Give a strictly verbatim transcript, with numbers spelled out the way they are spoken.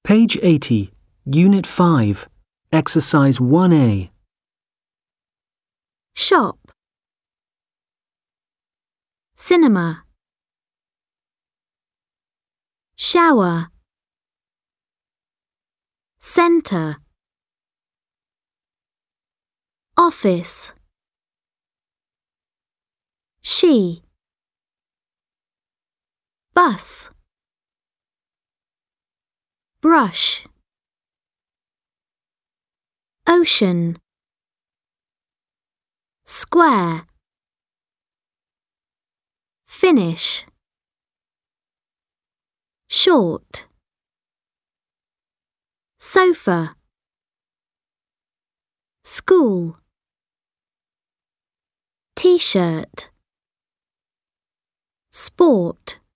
Page eighty, Unit five, Exercise one A. Shop. Cinema. Shower. Center. Office. She. Bus. Brush. Ocean. Square. Finish. Short. Sofa. School. T-shirt. Sport.